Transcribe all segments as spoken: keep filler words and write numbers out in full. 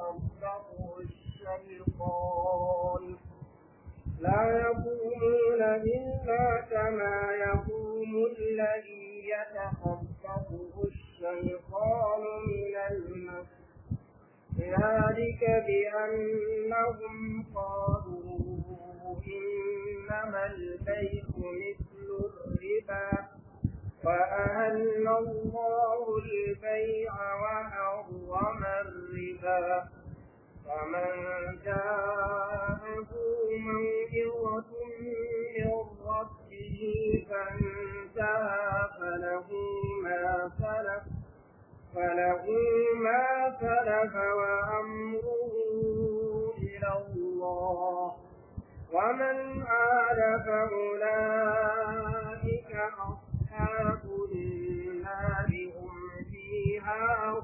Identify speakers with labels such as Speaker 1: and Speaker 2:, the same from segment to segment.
Speaker 1: يتخبطه الشيطان لا يقومون إلا كما يقوم الذي يتخبطه الشيطان من المس ذلك بأنهم قالوا إنما البيع مثل الربا وأهل الله البيع وحرم الربا فمن جاءه موعظة من ربه فانتهى فله ما سلف فله ما سلف وأمره إلى الله ومن عاد فأولئك أصحاب النار هم فيها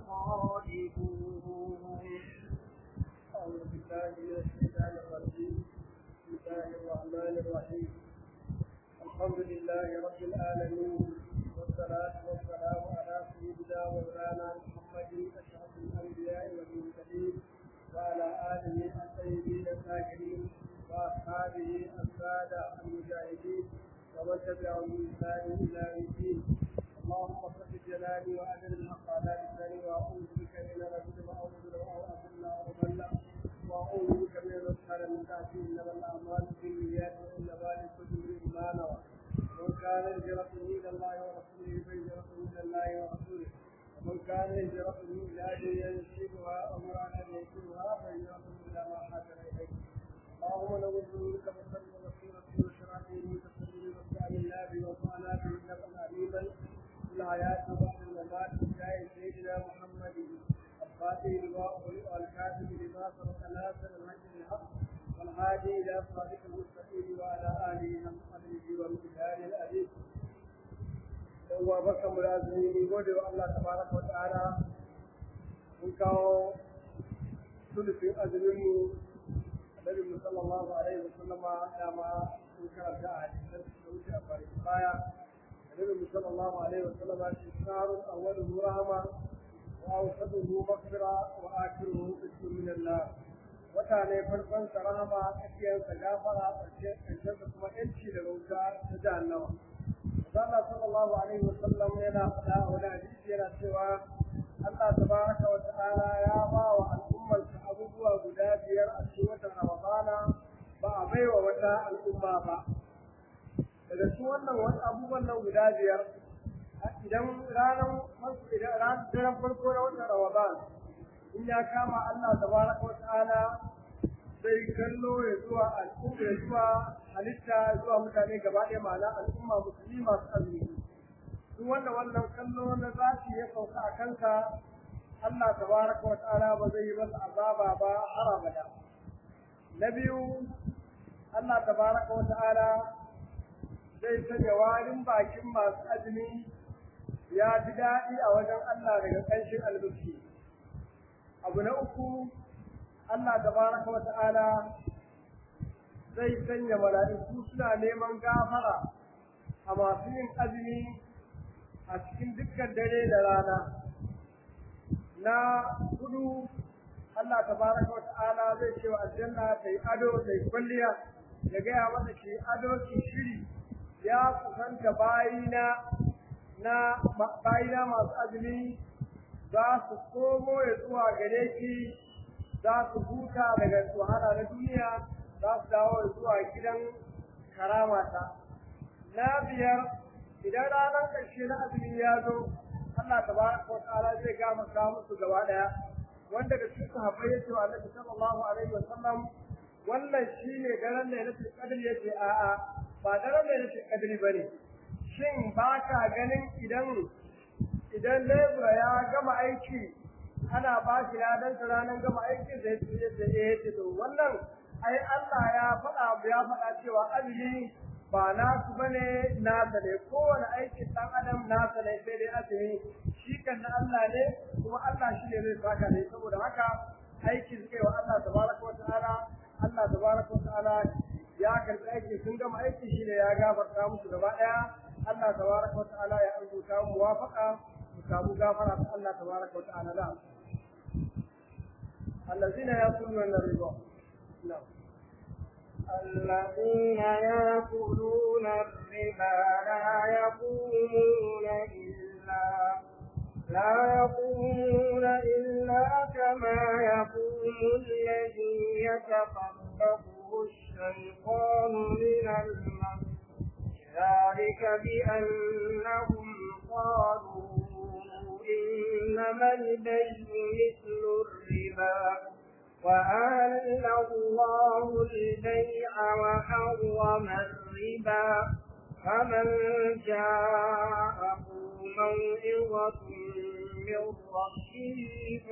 Speaker 1: خالدون.
Speaker 2: أعوذ بالله من الشيطان الرجيم. بسم الله الرحمن الرحيم. الحمد لله رب العالمين والصلاة والسلام على سيدنا مولانا محمد أشرف الأنبياء والمرسلين وعلى آله الطيبين الطاهرين وأصحابه السادة المجاهدين ومن تبعهم بإحسان إلى يوم الدين. اللهم صل جلالي وأجل الحق على لساني وأعوذ بك من الرجل أو أضل أو أضل أو أضل وأعوذ بك من الأسحار من تأتي إنما الأعمال بالنيات وإنما لكل امرئ ما نوى. ومن كان هجرته إلى الله ورسوله فهجرته إلى الله ورسوله ومن كان هجرته إلى دنيا يصيبها أو امرأة ينكحها فهجرته إلى ما هاجر إليه. اللهم نعوذ بك من شر بصيرة وشرائع متسلل وسعى الله وطعنا به نبأ عليما في الحياة وبعد الممات بجاه سيدنا محمد الفاتح لما أغلق والكاتب لما سبق ناصر الحق بالحق والهادي إلى صراط المستقيم وعلى آله حق قدره وامتثال الأديب. وبركة ملازمين يقول الله تبارك وتعالى من كانوا ثلث أجلهم النبي صلى الله عليه وسلم كما ذكر جاء حديث السعودي أبارك الآية النبي صلى الله عليه وسلم شهر أوله رحمة وأوسطه مغفرة وآخره اسم من الله وتعني فرقا رحمة أكيد تجافر الجنة ثم إنشي للوجاء تجعلنا صلى الله عليه وسلم لنا فلا ولا حديث لنا سوى الله تبارك وتعالى يا با والأمة أبوها غدابير أشوة رمضان بأبي ووتا الأمة با daga su wannan wasu abubuwan nan guda biyar idan ranar idan ranar daren farko na watan Ramadan in ya kama Allah tabaraka wa ta'ala sai kallo ya zuwa al'umma ya zuwa halitta zuwa mutane gaba ɗaya ma'ana al'umma musulmi masu azumi duk wanda wannan kallo na zafi ya sauka a kanka Allah tabaraka wa ta'ala ba zai yi masa azaba ba har abada. Na biyu Allah tabaraka wa ta'ala zai sanya warin bakin masu azumi ya ji daɗi a wajen Allah daga ƙanshin albuski. Abu na uku Allah tabaraka wa ta'ala zai sanya mala'iku suna neman gafara a masu yin azumi a cikin dukkan dare da rana. Na hudu Allah tabaraka wa ta'ala zai ce wa aljanna ta yi ado ta yi kwalliya ya gaya mata ki ado ki shiri ya kusanta bayina na bayina masu azumi za su komo ya zuwa gare ki za su huta daga wahala na duniya za su dawo zuwa gidan karamata. Na biyar idan ranar ƙarshe na azumi ya zo Allah tabaraka wa ta'ala zai gafarta musu gaba daya wanda da cikin sahabbai yace wa Annabi sallallahu alaihi wa sallam wannan shine daren da yake kadri yace a a ba daren da yake kadri bane shin baka ganin idan idan lebura ya gama aiki ana ba shi ladan ranar gama aikin da yake yace to wannan ai Allah ya faɗa ya faɗa cewa azumi ba nasu bane nasa ne kowane aikin dan adam nasa ne sai dai azumi shi kan na Allah ne kuma Allah shi ne zai saka ne saboda haka aikin suke wa Allah tabaraka wa ta'ala Allah tabaraka wa ta'ala ya karbi aikin sun gama aikin shi ne ya gafarta musu gaba daya Allah tabaraka wa ta'ala ya rubuta mu muwafaqa mu samu gafara ta Allah tabaraka wa ta'ala da Allah الذين يأكلون الربا نعم
Speaker 1: الذين يأكلون الربا لا يقومون إلا لا يقومون إلا كما يقوم الذي يتخبطه الشيطان من المس ذلك بأنهم قالوا إنما البيع مثل الربا وأحل الله البيع وحرم الربا فمن جاءه موعظة من ربه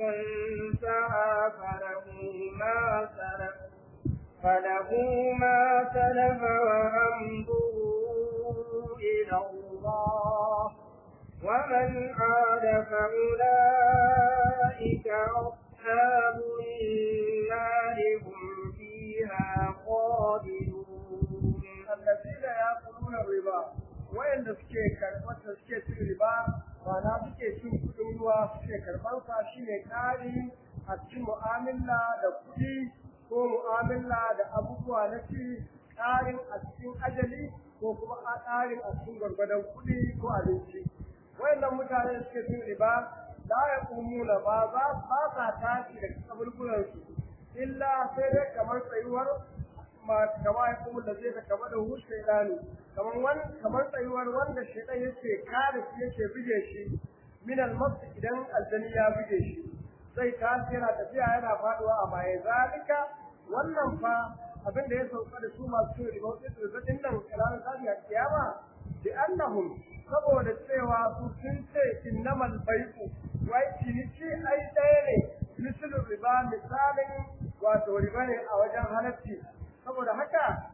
Speaker 1: فانتهى فله ما سلف فله ما سلف وأمره إلى الله ومن عاد فأولئك أصحاب النار هم فيها خالدون
Speaker 2: الذين يأكلون الربا وين suke karɓar suke cin riba ba na suke cin kuɗin ruwa suke karɓar sa shine ƙari a cikin mu'amala da kuɗi ko mu'amala da abubuwa na ci ƙarin a cikin ajali ko kuma a ƙarin a cikin gwargwadon kuɗi ko abinci wayannan mutane suke cin riba la yaqumuna ba za ba sa tashi daga kaburburan su illa sai dai kamar tsayuwar ma kama ya kuma da zai ta kama da hu shaydani kamar wan kamar tsayuwar wanda shaydan yake kare shi yake bige shi min al-mas idan aljani ya bige shi sai tashi yana tafiya yana faduwa a baya zalika wannan fa abin da ya sauka da su masu riba sai su din nan ranar tafiya kiyama bi annahum saboda cewa su sun ce innamal bai'u wai ciniki ai ɗaya ne misalin riba misalin wato riba ne a wajen halacci saboda haka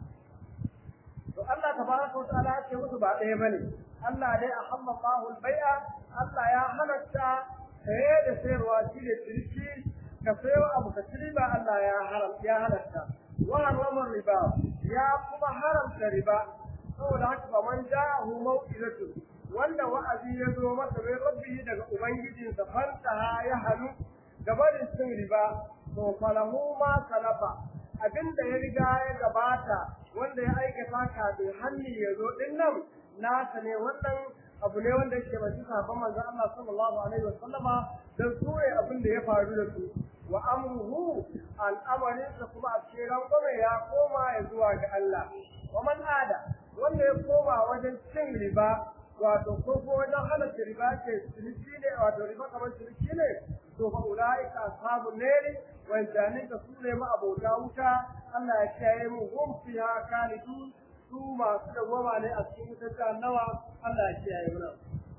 Speaker 2: to Allah tabaraka wa ta'ala ya ce musu ba ɗaya bane Allah dai ahamma Allahu al-bai'a Allah ya halatta saye da sayarwa shi ne ciniki ka sayo abu ka ci ba Allah ya haram ya halatta wa harrama riba ya kuma haramta riba saboda haka ba man ja'ahu mau'izatu wanda wa'azi ya zo masa bai rabbi daga ubangijinsa fanta ya halu gabanin cin riba to falahu ma salafa abinda ya riga ya gabata wanda ya aikata kafin hanni ya zo din nan nasa ne wannan abu ne wanda yake mai sahabban manzon Allah sallallahu alaihi wasallama dan su ne abin da ya faru da su wa amruhu al'amarinsa kuma a cikin rangwame ya koma ya zuwa ga Allah wa man ada wanda ya koma wajen cin riba wato ko ko wajen halatta riba ke ciniki ne wato riba kamar ciniki ne to fa ulaika ashabun nari wa janin ka su ne ma abota wuta Allah ya kiyaye mu hum fiha khalidun su masu dawama ne a cikin wutar nawa Allah ya kiyaye mu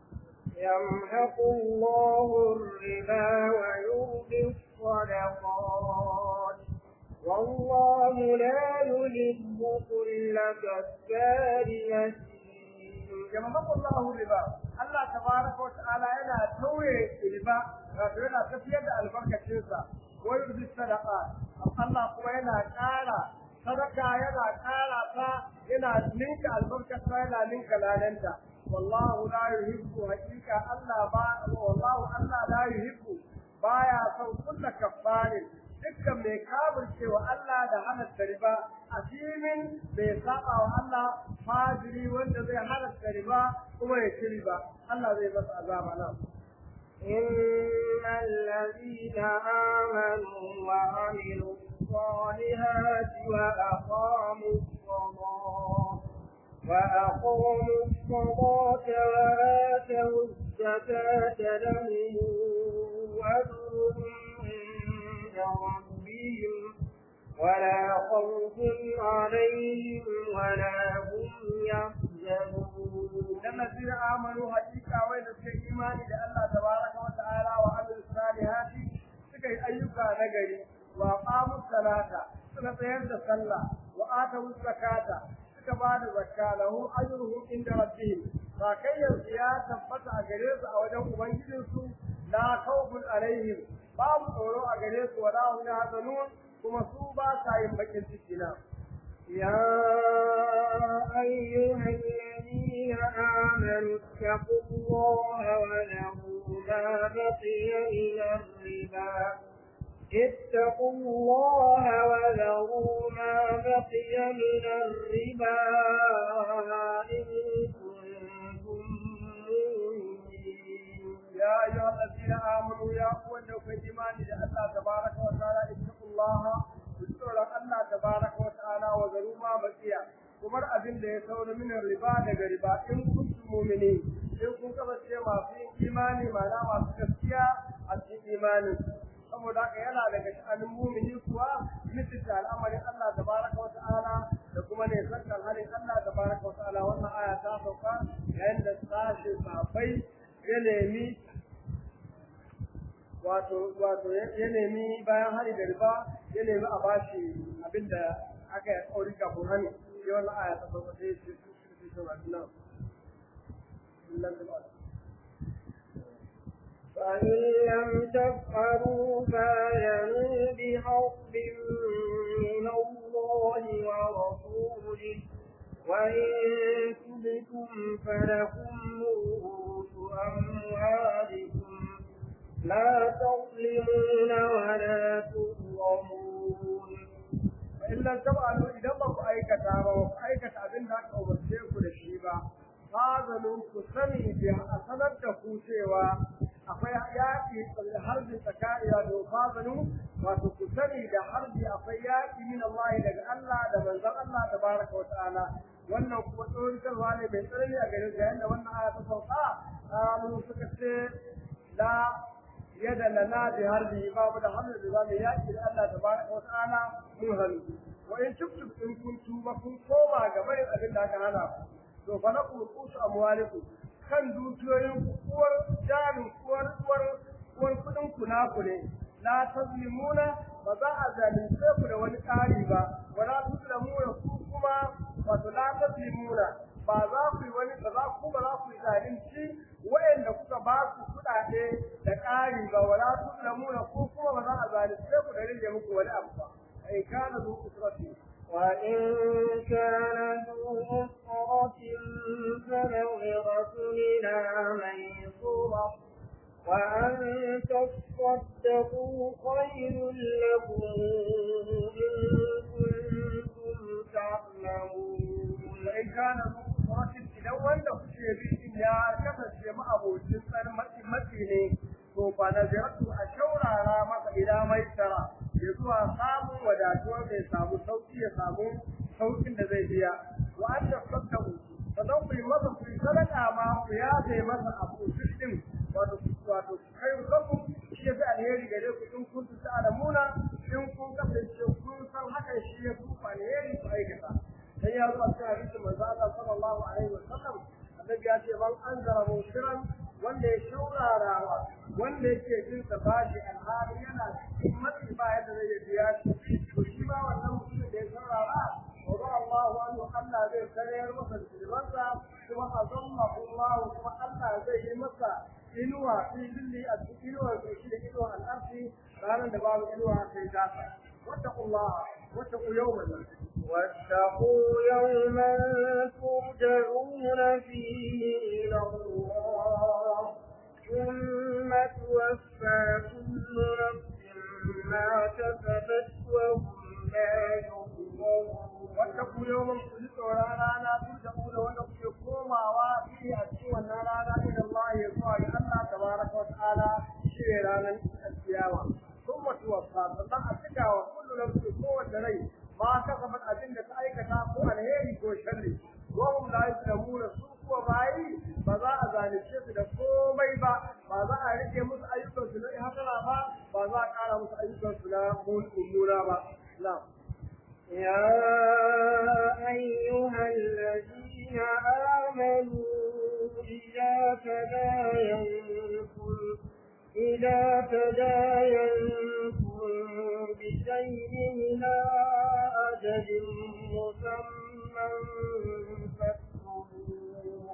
Speaker 1: يمحق الله الربا ويربي الصدقات والله لا يحب كل كفار
Speaker 2: يمحق الله الربا الله تبارك وتعالى yana tauye riba wato yana tafiyar da albarkacinsa wa yurbi sadaqat Allah kuma yana ƙara sadaka yana ƙara ta yana ninka albarkata yana ninka lalanta wallahu la yuhibbu hakika Allah ba wallahu Allah la yuhibbu baya son kullu kaffarin dukkan mai kafircewa Allah da halatta riba asimin bai saba wa Allah fajiri wanda zai halatta riba kuma ya ci riba Allah zai masa azaba nan
Speaker 1: إن الذين آمنوا وعملوا الصالحات وأقاموا الصلاة وأقاموا الصلاة وآتوا الزكاة لهم أجرهم عند ربهم ولا خوف عليهم ولا هم يحزنون.
Speaker 2: الذين آمنوا حقيقة وين في إيمان الله تبارك وتعالى وعملوا الصالحات سكي أيوكا نجري وأقاموا الصلاة سنتين الصلاة وآتوا الزكاة سكبار الزكاة له أجرهم عند ربهم فكي الزيادة ثبت أجريس أو جو بنجلسوا لا خوف عليهم باب أولو أجريس ولا هم يحزنون ومصوبة سايم بكين تكينا.
Speaker 1: يا أيها الذين آمنوا اتقوا الله وذروا ما بقي من الربا اتقوا الله وذروا ما بقي من الربا إن كنتم مؤمنين.
Speaker 2: يا أيها الذين آمنوا يا أولو في إيمان الله تبارك وتعالى اتقوا الله واذكروا الله تبارك وتعالى وذروا ما بقي kumar abin da ya saura min riba daga riba in kuntum mu'minin in kun kasance masu imani mana masu gaskiya a cikin imanin saboda haka yana daga sha'anin mu'mini kuwa mutunta al'amarin Allah tabaraka wa ta'ala da kuma ne sakkan halin Allah tabaraka wa ta'ala wannan aya ta sauka yayin da sashin sahabbai ya nemi wato wato ya nemi bayan hari da riba ya nemi a bashi abinda aka yi aure kafin hani sai wannan aya ta sauka sai ce su su nan
Speaker 1: فإن لم تفعلوا فاعلنوا بحرب من الله ورسوله وإن تبتم فلكم رؤوس أموالكم لا تظلمون ولا تظلمون.
Speaker 2: فإن لم تفعلوا إذا ما أيكتا وأيكتا أبن ذاك أو مسيرك للشيبة فاذنوا كسني بأسنة كوشيوا akwai yaƙi harbi tsakani da fazanu wato ku sani da harbi akwai yaƙi min Allah daga Allah da manzon Allah tabaraka wa ta'ala wannan kuma tsoratarwa ne mai tsanani a gare ga yanda wannan aya ta sauka mun suka ce la yada lana bi harbi babu da harbi da zamu yaƙi da Allah tabaraka wa ta'ala mun halu wa in tubtum in kuntum ba kun koma ga bayan abin da aka hana to fa na ku kusu amwalikum kan dukiyoyin uwar jarin uwar uwar uwar kudin ku na ku ne la tazlimuna ba za a zalunce ku da wani ƙari ba wala tuzlamuna ku kuma wato la tazlimuna ba za ku yi wani ba za ku ba za ku yi zalunci wayanda kuka ba su kuɗaɗe da ƙari ba wala tuzlamuna ku kuma ba za a zalunce ku da rage muku wani abu ba ai kana zu usrati
Speaker 1: وإن كان ذو عسرة فنظرة إلى ميسورة وأن تصدقوا خير لكم إن كنتم تعلمون.
Speaker 2: وإن كان ذو عسرة إذا وأنت في يا كفر مع أبو جسر متيني سوف نظرة أشور على ما إلى ميسرة ya zuwa samun wadatuwar mai samu sauki ya samu saukin da zai biya wa an da sadaqu sadan ku masa ku sadaka ma ku ya sai masa abu cikin wato wato kai ku shi ya alheri gare ku in kun ta'lamuna in kun kasance kun san haka shi ya ku alheri ku aikata sai ya zo a hadisi manzo Allah sallallahu alaihi wasallam annabi ya ce man anzara mushiran wanda ya shaurara wanda yake jin sa bashi alhali yana cikin matsi ba yadda zai biya shi to shi ma wannan mutum da ya saurara wa Allahu anhu Allah zai karayar masa silmansa kuma azamma Allah kuma Allah zai yi masa inuwa fi dilli a cikin inuwa shi da inuwa al'arfi ranar da babu inuwa sai ta wattaqullaha wattaqu yawman
Speaker 1: واتقوا يوما ترجعون فيه إلى الله ثم توفى كل نفس ما كسبت وهم لا يظلمون.
Speaker 2: واتقوا يوما ترجعون ترجعون ونقوم وفيه أشياء ونرانا إلى الله يسوع الله تبارك وتعالى شيرانا القيامة ثم توفى فالله أتكى وكل نفس قوة لي ما كسبت أجنة أيكتا هو الهيري هو الشر وهم لا يسلمون سوق وباي بذا أذان الشيخ دفو ميبا بذا أريد مس أيكم سنة هكذا با بذا قال مس أيكم سنة مول أمورا با لا
Speaker 1: يا أيها الذين آمنوا إذا تداينتم إذا تداينتم بدين إلى أجل مسمى فاكتبوه.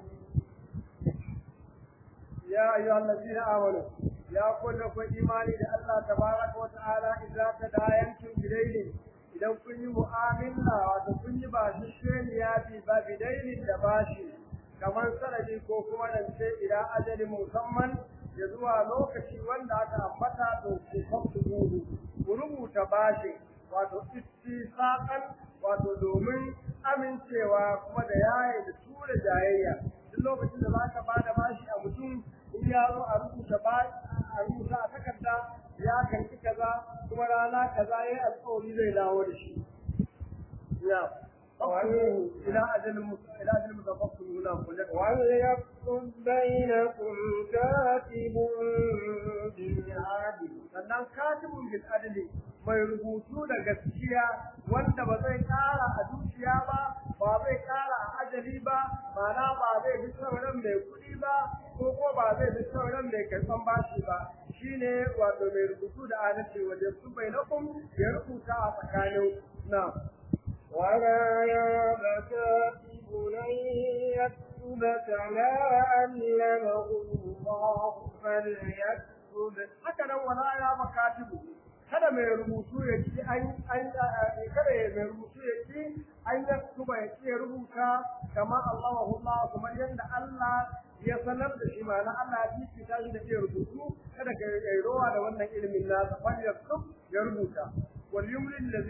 Speaker 2: يا أيها الذين آمنوا يا كل إيمان الله تبارك وتعالى إذا تداينتم بدين إذا كن مؤمنا وكن باششين يا بدين دباشي كمان سنجي كوكما ننسي إلى أجل مسمى ya zuwa lokaci wanda aka ambata to ku faktu gudu rubuta bashi wato ittifaqan wato domin amincewa kuma da yayi da tura jayayya duk lokacin da zaka bada bashi a mutum in ya zo a rubuta ba a rubuta a takarda ya kanki kaza kuma rana kaza yayi alƙawari zai dawo da shi ya إلى أجل إلى أجل متفق هنا
Speaker 1: وليكتب بينكم كاتب بالعدل
Speaker 2: sannan katibun bil adli mai rubutu da gaskiya wanda ba zai kara a dukiya ba ba zai kara a ajali ba mana ba zai bi sauran mai kuɗi ba ko ko ba zai bi sauran mai karɓan bashi ba shine wato mai rubutu da adalci wanda su bainakum ya rubuta a tsakanin na
Speaker 1: ولا ياب كاتب أن يكتب كما علمه الله فليكتب
Speaker 2: هكذا ولا ياب كاتب kada mai rubutu ya ci an an kada mai rubutu ya ci an yaktuba ya ci rubuta kama Allahu Allah kuma yanda Allah ya sanar da shi ma'ana Allah ya ci ta shi da ke rubutu kada ka yi rowa da wannan ilimin na fa yaktub ya rubuta وليملل الذي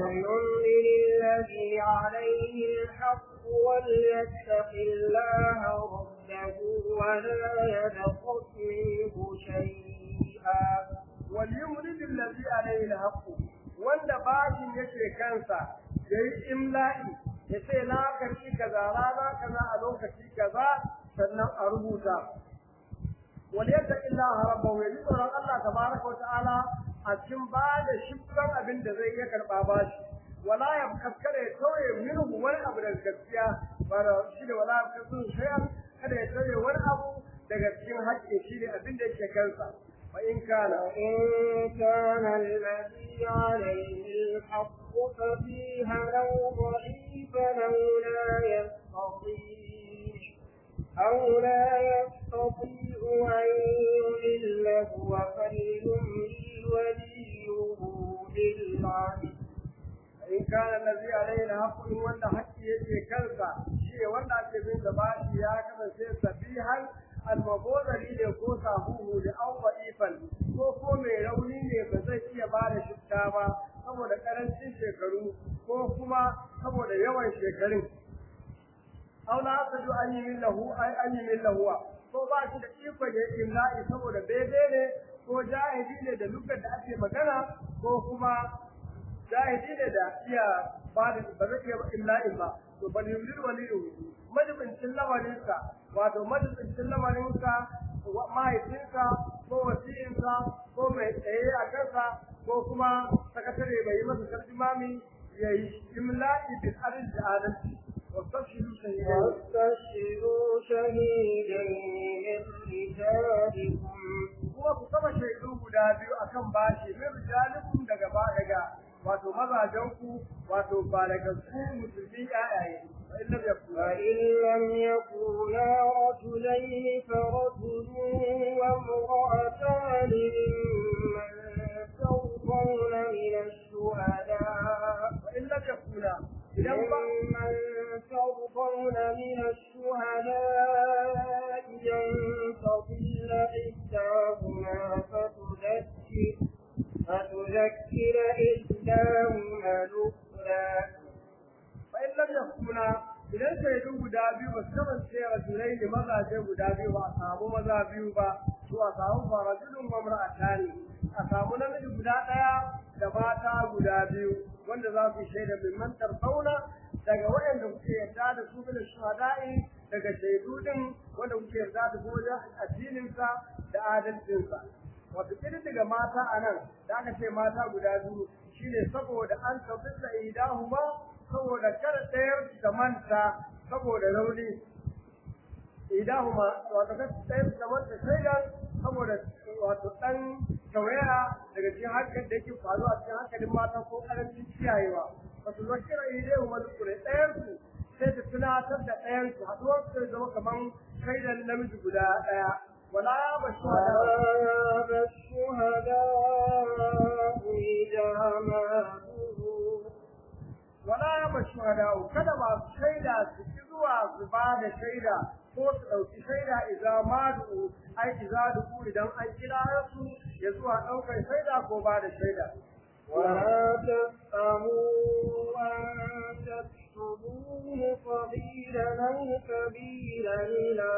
Speaker 1: الذي عليه الحق وليتق الله ربه ولا يبخس منه شيئا
Speaker 2: وليملل الذي عليه الحق wanda bashin yake kansa yayi imla'i yace na karki kaza rana kaza a lokaci kaza sannan a rubuta waliyata illaha rabbahu ya tsoron Allah tabaraka wa ta'ala a cikin ba da shifran abin da zai iya karɓa ba shi wala ya kaskare ya tauye minhu wani abu daga gaskiya ba da shi da wala ya kasu shay'an kada ya tauye wani abu daga cikin haƙƙi shi ne abin da yake kansa fa in kana
Speaker 1: in kana alladhi alayhi alhaqqu fa fiha law dha'ifan aw la yastati' أو لا يستطيع أن يمله فليملل وليه بالعدل
Speaker 2: in kana allazi alayhi alhaqqu wanda haqqi yake kansa shi wanda ake bin da bashi ya kasance sabihan almabodari ne ko sabuhu da awwa ifan ko ko mai rauni ne ba zai iya ba da shifta ba saboda karancin shekaru ko kuma saboda yawan shekarun aw la asadu an yimillahu ay an yimillahu ko ba shi da iko da imla'i saboda bebe ne ko jahili ne da lukar da ake magana ko kuma jahili ne da iya ba da ba zai iya imla'in ba to bal yumlil waliyu majibincin lamarinsa wato majibincin lamarinsa mahaifinsa ko wasiyinsa ko mai tsaye a kansa ko kuma sakatare bai yi masa tarjimami ya yi imla'i bil adl da adalci واستشهدوا شهيدين
Speaker 1: واستشهدوا شهيدين من رجالكم
Speaker 2: kuma ku kama shaidu guda biyu akan bashi min rijalikum daga ba daga wato mazajenku wato ba daga su musulmi ayaye fa in lam yakuna
Speaker 1: فإن لم يكونا رجلين فرجل وامرأتان ممن ترضون من الشهداء
Speaker 2: فإن لم يكونا
Speaker 1: ممن ترضون من الشهداء أن تضل إحداهما فتذكر فتذكر إحداهما الأخرى
Speaker 2: فإن لم يكونا idan shaidu guda biyu ba su kasance rajulai da mazaje guda biyu ba a samu maza biyu ba to a samu farajulun mamra'atani a samu namiji guda ɗaya da mata guda biyu wanda za su shaida min mantar fauna daga waɗanda kuke yarda da su bin shuhada'i daga shaidu din wanda kuke yarda da su wajen addininsa da adalcinsa wato kiri daga mata a nan da aka ce mata guda biyu shine saboda an tabbata idahuma saboda kada ɗayar ta manta saboda rauni idahuma wato kada ɗayar ta manta shaidan saboda wato ɗan tawaya daga cikin hankalin da yake faruwa cikin hankalin mata ko ƙarancin kiyayewa wato zakira idahuma dukure ɗayar su sai ta tunatar da ɗayar su haɗuwar su zama kamar shaidan namiji guda ɗaya ولا
Speaker 1: الشهداء إذا ما
Speaker 2: ولا يبى الشهداء kada ba su shaida su ki zuwa su ba da shaida ko su ɗauki shaida idan ma du ai idan du idan an kira su ya zuwa ɗaukar shaida ko ba da shaida
Speaker 1: ولا تفهموا أن تكتبوه صغيرا أو كبيرا إلى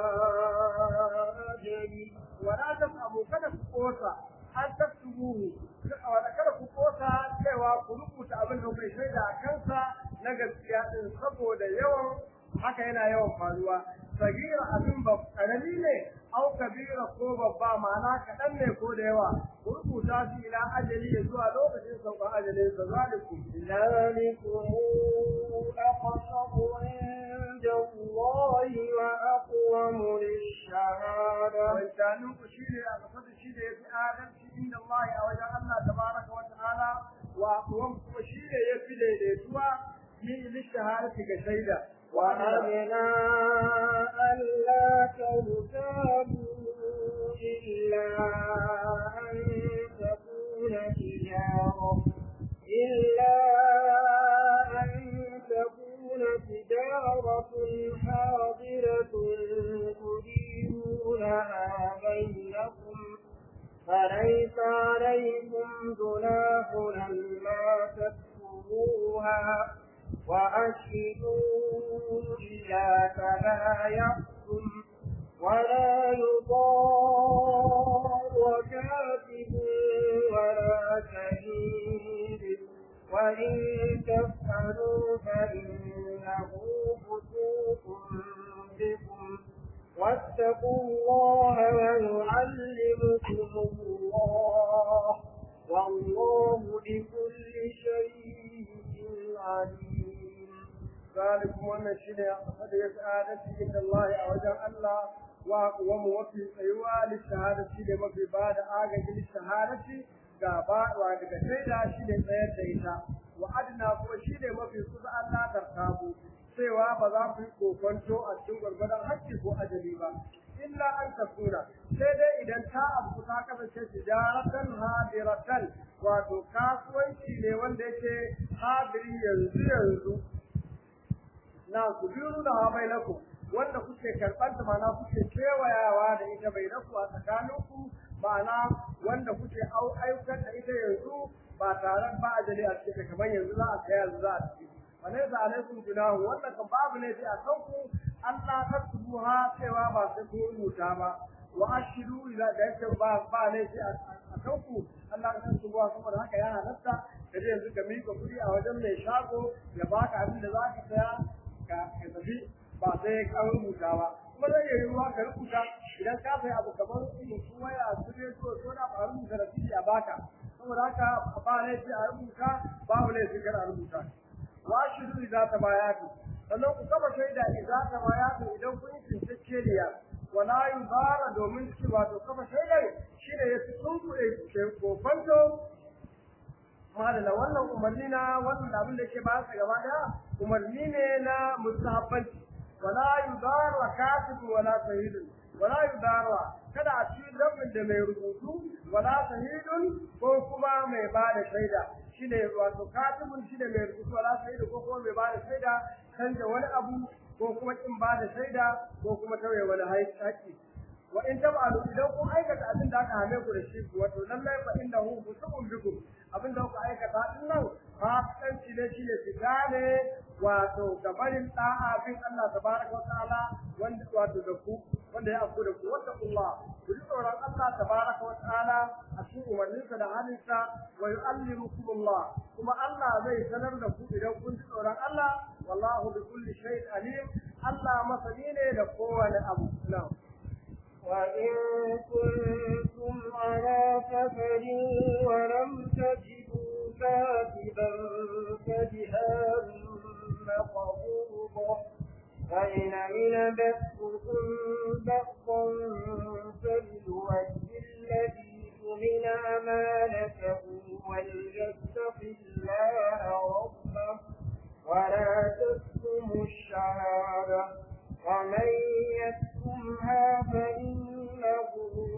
Speaker 1: أجله
Speaker 2: ولا تفهموا kada ku kosa an taktubuhu wala kada ku kosa cewa ku rubuta abin da kai shaida a kansa na gaskiya din saboda yawan haka yana yawan faruwa sagira abin ba karami ne au kabira ko babba ma'ana kadan ne ko da yawa ku rubuta shi ila ajali zuwa lokacin sauƙan ajalin sa zalikum
Speaker 1: ذلكم أقسط عند الله وأقوم للشهادة
Speaker 2: وإنسانه شيء أقصد شيء في آدم عند الله أوجه الله تبارك وتعالى وأقوم شيء يفي ليتوا من للشهادة كشهيدة
Speaker 1: وأدنى ألا ترتابوا إلا أن تكون تجارة إلا أن تكون تجارة حاضرة تديرونها بينكم فليس عليكم جناح ألا تكتبوها وأشهدوا إذا تبايعتم ولا يضار كاتب ولا شهيد وإن تفعلوا فإنه فسوق بكم واتقوا الله ويعلمكم الله والله بكل شيء عليم.
Speaker 2: ذلك من الشيء قد يسعد عند الله أوجه الله وموفي أيوة للشهادة شيء ما في بعد آجل للشهادة gaba wa daga shaida shi ne tsayar da ita wa adna ko shi ne mafi kusa Allah tarkabu cewa ba za ku yi kokonto a cikin gurgurdan hakki ko ajali ba illa an takuna sai dai idan ta abu ta kasance tijaratan hadiratan wato kasuwanci ne wanda yake hadiri yanzu yanzu na ku biyu da bainaku wanda kuke karɓar ta mana kuke kewayawa da ita bainaku a tsakaninku ma'ana wanda kuke au ayyukan da ita yanzu ba tare ba ajali a cikin kamar yanzu za a kai yanzu za a ci wala za alaikum junahu wannan kan babu ne a kanku Allah ta tubuha cewa ba sai ku rubuta ba wa ashiru ila da yake ba ba ne a kanku Allah ta tubuha saboda haka ya halatta da yanzu ka mika kudi a wajen mai shago ya baka abin da zaka saya ka ka tafi ba sai ka rubuta ba kuma zai yi ruwa ka rubuta idan ka sai abu kamar irin su waya su ne so so da ba rubuta da shi a baka saboda haka ba ne shi a rubuta babu ne shi kana rubuta wa shiru za ta bayatu sannan ku kaba shaida za ta bayatu idan kun yi cinciriya wala yubara domin shi wato kaba shaidar shi ne ya tunku ke kofanto malala wannan umarni na wannan abin da yake ba sa gaba da umarni ne na mustahabbanci wala yudara katib wala shahid wala yudara kada a ci lafin da mai rubutu wala shahidun ko kuma mai bada shaida shine wato katibun shine mai rubutu wala shahid ko kuma mai bada shaida canja wani abu ko kuma kin bada shaida ko kuma tauye wani haƙƙi wa in tab'alu idan kun aikata abin da aka hame ku da shi wato lallai fa innahu busukun bikum abin da kuka aikata din nan fa kanci ne shine fitane wato gabarin da'a bin Allah tabaraka wa ta'ala wanda wato da ku wanda ya afku da ku wanda Allah ku ji tsoron Allah tabaraka wa ta'ala a cikin umarninsa da halinsa wa yu'allimukum Allah kuma Allah zai sanar da ku idan kun ji tsoron Allah wallahu bi kulli shay'in alim Allah masani ne da kowane abu na'am
Speaker 1: وإن كنتم على سفر ولم تجدوا كاتبا فجهاد مقبوضة فإن أمن بأسكم بأسا فليؤدي الذي اؤتمن أمانته وليتق الله ربه ولا تكتموا الشهادة ومن يكتمها فإنه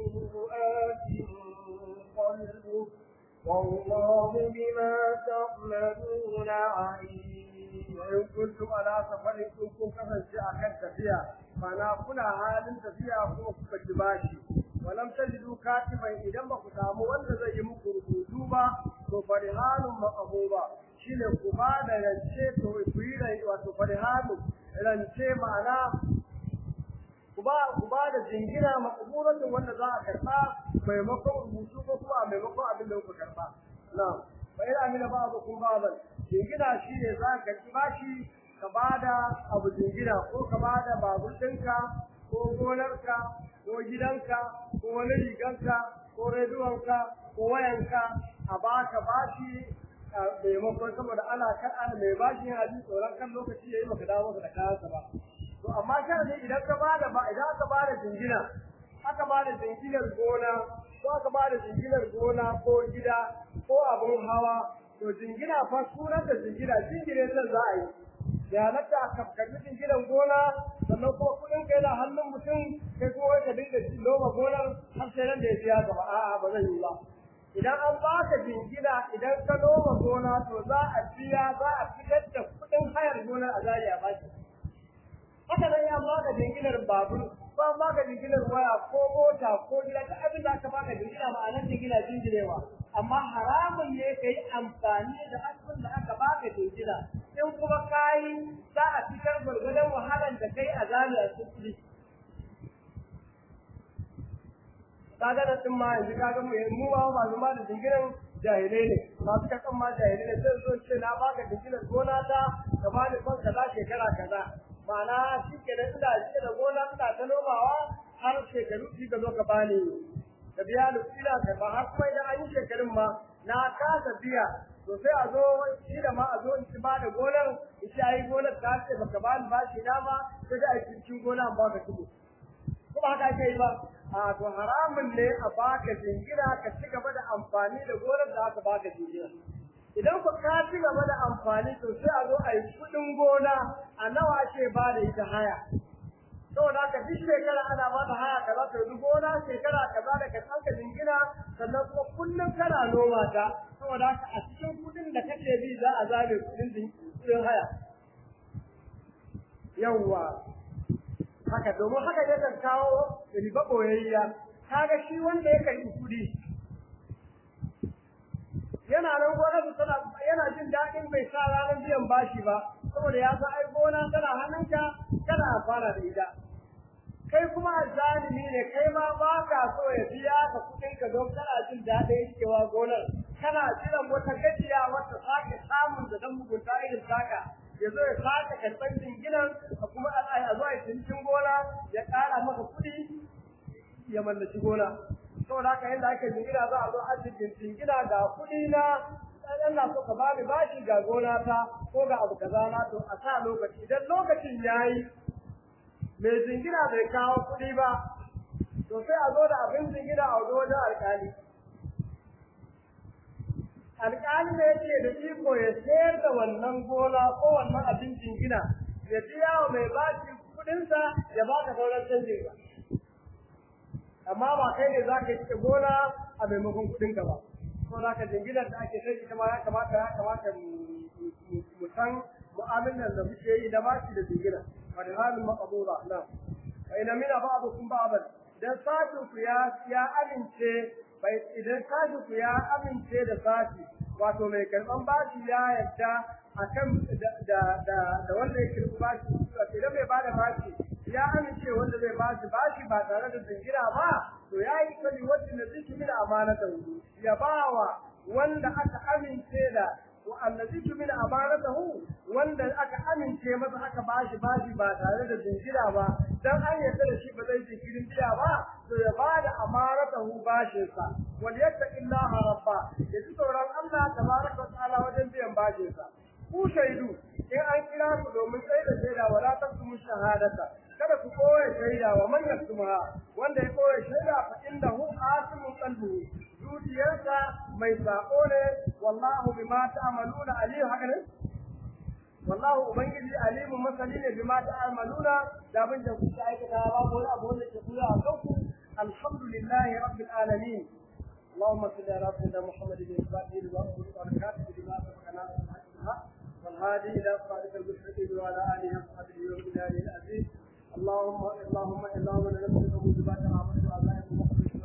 Speaker 1: آثم قلبه والله بما تعملون عليم.
Speaker 2: وإن كنتم على سفر كنتم كفن شيئا كان تفيا فأنا كنا حال تفيا كنتم كتباشي walam tajidu katiban idan ba ku samu wanda zai yi muku rubutu ba to farihanun maqbuba shine ku ba da rance to ku yi rai wato farihanu rance ma'ana ku ba ku ba da jingina maqbulatun wanda za a karba maimakon rubutu ko kuma maimakon abin da kuka karba na'am fa ila amina ba'dukum ba'dan jingina shine za ka bashi ka bada abu jingina ko ka bada babur ɗinka ko gonarka ko gidanka ko wani riganka ko rediyonka ko wayanka a baka bashi maimakon saboda ana kan ana mai bashi yana jin tsoron kan lokaci yayi baka dawo maka da kayansa ba to amma sharadi idan ka bada ba idan aka bada jingina aka bada jinginar gona ko aka bada jinginar gona ko gida ko abun hawa to jingina fa sunan da jingina jingire nan za a yi ya naka aka karbi jinginan gona sannan kuma kudin kai da hannun mutum kai kuma ka dinga noma gonar har sai nan da ya biya gaba a'a ba zan yi ba idan an baka jingina idan ka noma gona to za a biya za a fitar da kudin hayar gonar a zari a baki haka nan ya baka jinginar babur ko an baka jinginar waya ko mota ko gida ta abin da aka baka jingina ma'anar jingina jingirewa amma haramun ne kai amfani da abin da aka baka jingina in kuma kai za a fitar gurgurdan wahalan da kai a zari a cikin kaga da tun ma yanzu kaga mu mu ba ba zuma da dingiran jahilai ne masu kakan ma jahilai ne sai zo ce na baka dingiran gona ta ka bani kon kaza shekara kaza ma'ana shi ke da ina shi da gona ina ta nomawa har shekaru shi ka zo ka bani ka biya lufila ka ba har kuma idan an yi shekarun ma na kasa biya to sai a zo shi da ma a zo in ci ba da gonar in ci ayi gonar ta ce baka bani ba shi dama sai da a cikin gona ba ka tudu kuma haka ake yi ba a to haramun ne a baka jingina ka ci gaba da amfani da gonar da aka baka jingina idan ku ka ci gaba da amfani to sai a zo a yi kudin gona a nawa ake ba da ita haya saboda haka duk shekara ana ba da haya kaza ta yi gona shekara kaza da ka tsanka jingina sannan kuma kullum kana noma ta saboda haka a cikin kudin da kake bi za a zabe kudin kudin haya yawwa haka domin haka ne kan kawo riba boyayya kaga shi wanda ya karbi kudi yana nan gona da tana yana jin dadin bai sa ranar biyan bashi ba saboda ya san ai gona tana hannunka kana fara da ita kai kuma zalimi ne kai ma ba ka so ya biya ka kudin ka don kana jin dadin cewa gonar kana jiran wata gajiya wata sake samun da dan mugunta irin taka yazo ya sake karban jinginan kuma Allah ya zo ya cikin gona ya kara maka kudi ya mallaki gona saboda haka yanda ake jingina za a zo arzikin jingina ga kudi na dan na so ka bani bashi ga gona ta ko ga abu kaza na to a sa lokaci idan lokacin yayi mai jingina bai kawo kudi ba to sai a zo da abin jingina a zo wajen alƙali alƙali ne yake da iko ya sayar da wannan gona ko wannan abin jingina ya biya wa mai bashi kudinsa ya baka sauran canjin ka amma ba kai ne za ka yi gona a maimakon kudinka ba ko za ka jinginar da ake sai ita ma ya kamata ya kamata mu san mu'amalar da muke yi da bashi da jingina wa da halin maqbula na fa ina mina ba'dukum ba'dan dan sakin ku ya ya amince bai idan sakin ku ya amince da saki wato mai karban bashi ya yadda akan da da da wanda yake bashi idan mai bada bashi ya amince wanda zai bashi bashi ba tare da jingira ba to yayi kali wacce ne zai mina amanatahu ya bawa wanda aka amince da wa allazi min amanatahu wanda aka amince masa aka bashi bashi ba tare da jingira ba dan an yarda da shi ba zai jinkirin biya ba to ya bada amanatahu bashin sa wal yattaqillaha rabba yaji tsoron Allah tabaraka wa ta'ala wajen biyan bashin sa ku shaidu in an kira ku domin sai da shaida wala taqtumu shahadata kada ku koyi shaida wa man yaktumha wanda ya koyi shaida fa innahu asimun qalbuhu zuciyarsa mai sako ne wallahu bima ta'maluna aliyu haka ne wallahu ubangiji alimu masali ne bima ta'maluna da bin da kuka aikata babu wani abu wanda ke kula a kanku alhamdulillahi rabbil alamin اللهم صل على سيدنا محمد الفاتح لما أغلق والكاتب لما سبقنا والهادي إلى صراط المستقيم وعلى آله وصحبه وسلم العزيز اللهم اللهم اللهم نسألك موجبات رحمتك وعزائم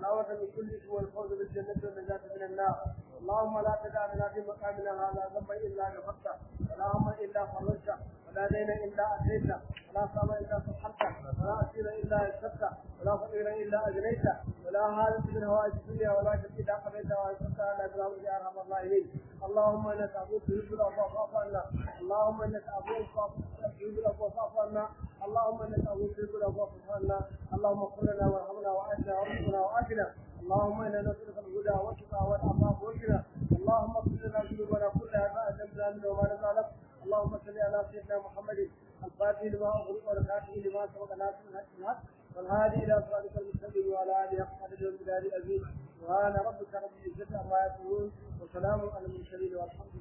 Speaker 2: والسلامة من كل اسم والفوز بالجنة والنجاة من النار. اللهم لا تدع لنا في مقامنا هذا ذنبا إلا غفرته ولا هما إلا فرجته ولا دينا إلا أتيته ولا صام إلا سبحانك ولا أسير إلا يسرته ولا فقير إلا أجنيته ولا هادف من هوائج الدنيا ولا شيء إلا قضيته ويسرته على برحمتك يا أرحم الراحمين. اللهم إنك عفو تحب العفو فاعف عنا. اللهم إنك عفو تحب العفو فاعف عنا. اللهم إنك عفو تحب العفو فاعف عنا. اللهم اغفر لنا وارحمنا وأنت وارحمنا وآتنا. اللهم إنا نسألك الهدى والتقى والعفاف والغنى. اللهم اغفر لنا ذنوبنا كلها ما أذنبنا منه وما لم نعلم. اللهم صل على سيدنا محمد الفاتح لما أغلق والخاتم لما سبق ناصر الحق بالحق والهادي إلى صراطك المستقيم وعلى آله حق قدره ومقداره العظيم. سبحان ربك رب العزة عما يصفون وسلام على المرسلين والحمد